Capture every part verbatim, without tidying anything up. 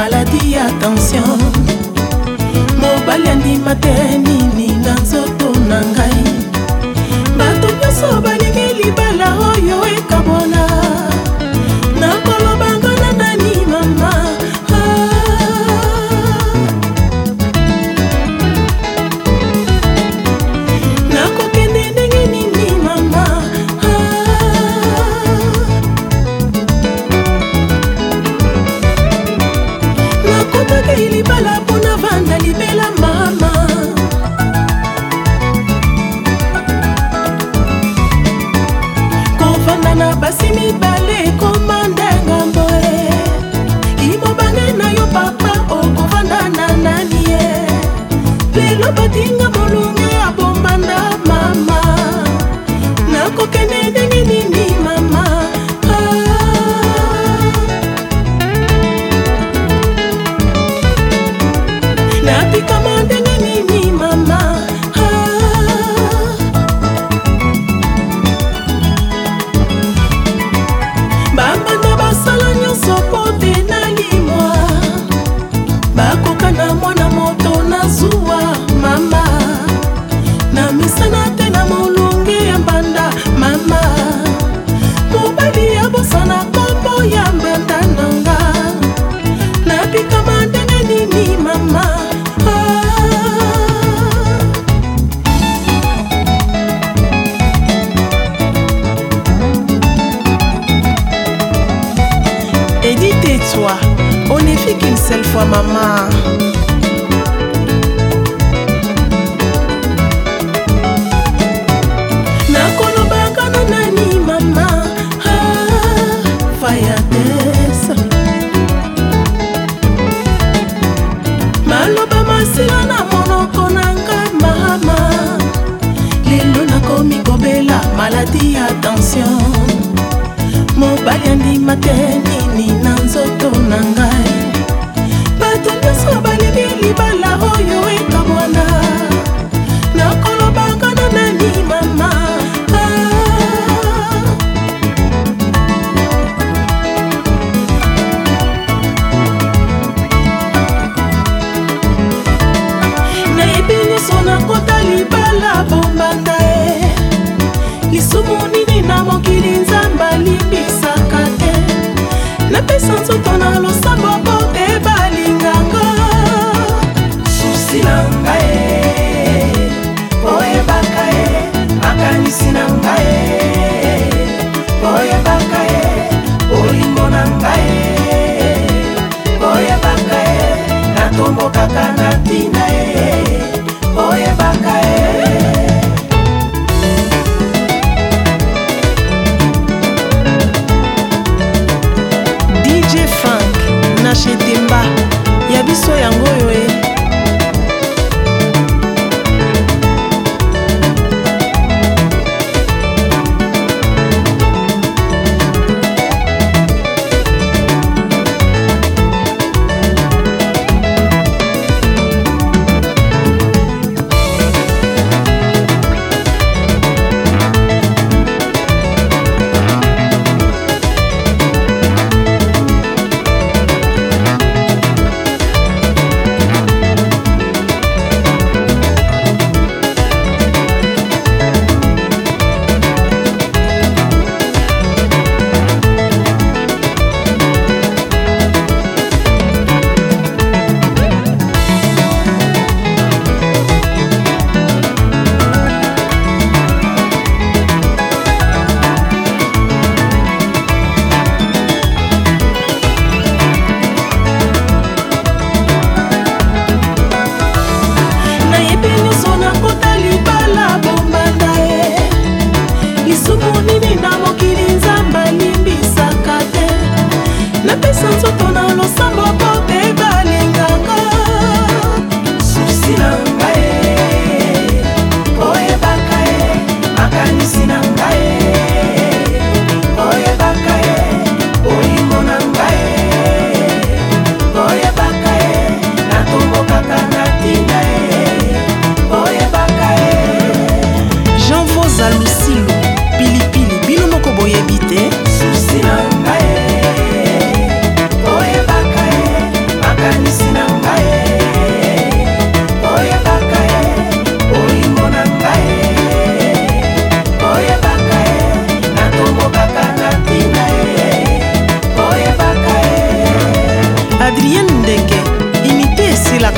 maladie ya tension. Mobali andima te nini na nzoto na ngai. Bato nyonso balingi libala oyo ekabwana. Nakolobanga na nani mama. Nakokende ndenge nini mama. Nakotaka ilibala mpona vanda libela mama. Kovanda na basi mibale komanda ngambo e. Imobange na yo papa okovanda na nani e. Lelo batinga molunge ya bombanda mama. Nakokende ndenge nini mama. Napikama ndenge nini mama. Bambanda basala nyonso po te nalimwa. Bakoka na mwana moto na zuwa mama. Na misana te na molunge ya mbanda mama. Mobali ya bosana kombo ya mbanda nanga. Napikama ndenge nini mama. Edith, tais-toi, on ne fait qu'une seule fois maman. Nakolobanga na nani mama. Fayadesa maloba masila na monoko nanga mama. Lelo nakomi kobela maladie ya tension. Mobali andima te nini na nzoto na ngai. Bato nyonso balingi libala oyo ekabwana. Nakolobanga na nani mama. Nayebi nyonso nakota libala bombanda e. Lisumu nini na mokili nzambe alimbisaka te. Napesa nzoto na losambo po te balinganga. Susi na ngai oyebaka e. Makanisi na ngai oyebaka e. Olingo na ngai oyebaka e. Natombokaka na tina e oyebaka e. Nachetemba ya biso yango yo e.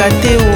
nasalaka te